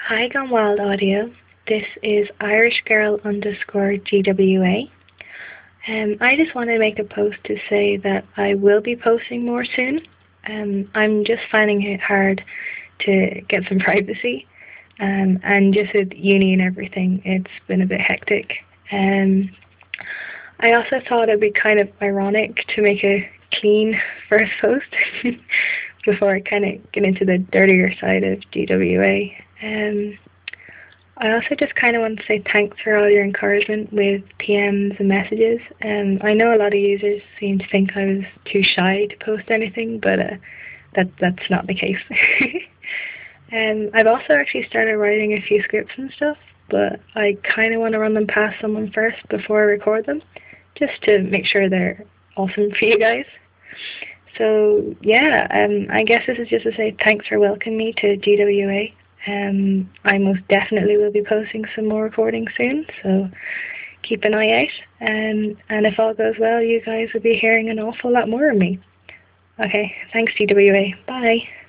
Hi Gone Wild Audio. This is Irish Girl underscore GWA. I just want to make a post to say that I will be posting more soon. I'm just finding it hard to get some privacy. And just with uni and everything, it's been a bit hectic. I also thought it'd be kind of ironic to make a clean first post before I kind of get into the dirtier side of GWA. I also just kind of want to say thanks for all your encouragement with PMs and messages. I know a lot of users seem to think I was too shy to post anything, but that's not the case. I've also actually started writing a few scripts and stuff, but I kind of want to run them past someone first before I record them, just to make sure they're awesome for you guys. So yeah, I guess this is just to say thanks for welcoming me to GWA. I most definitely will be posting some more recordings soon, so keep an eye out. And if all goes well, you guys will be hearing an awful lot more of me. Okay, thanks GWA. Bye.